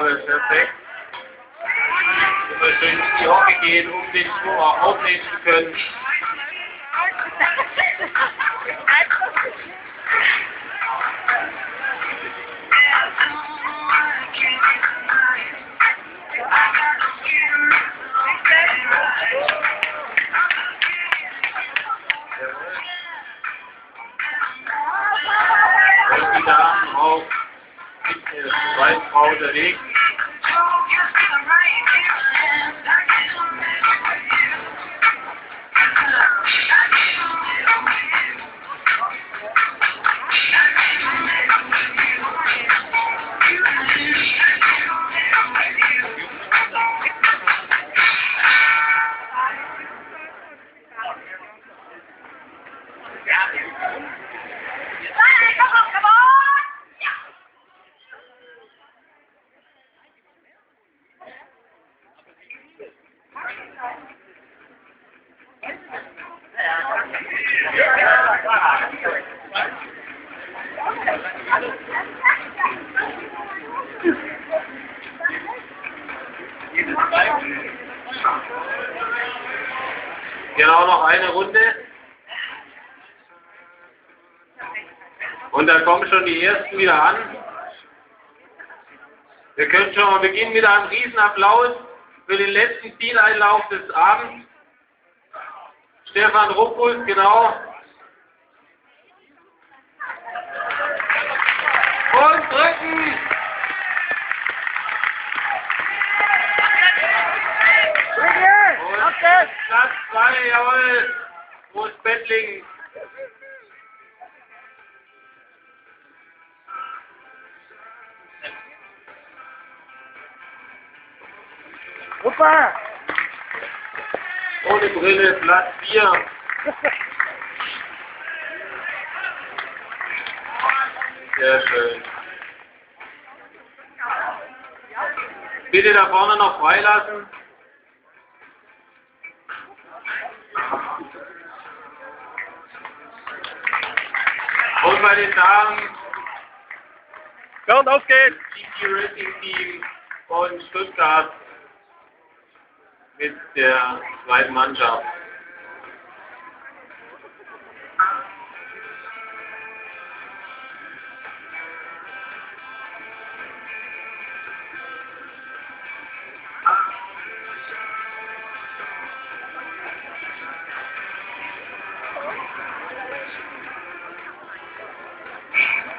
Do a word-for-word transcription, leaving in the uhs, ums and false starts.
Jawohl, perfekt. Immer schön in die Hocke gehen, um den Schwung auch aufnehmen zu können. Und die Damen auf der zweiten Frau unterwegs. Genau, noch eine Runde. Und da kommen schon die ersten wieder an. Wir können schon mal beginnen mit einem Riesenapplaus für den letzten Zieleinlauf des Abends. Stefan Ruppus, genau. Und drücken! Und Platz zwei, jawohl, Groß Bettlingen. Super! Ohne Brille, Platz vier. Sehr schön. Bitte da vorne noch freilassen. Und bei den Damen, Ja, und auf geht's! G T Racing Team von Stuttgart mit der zweiten Mannschaft.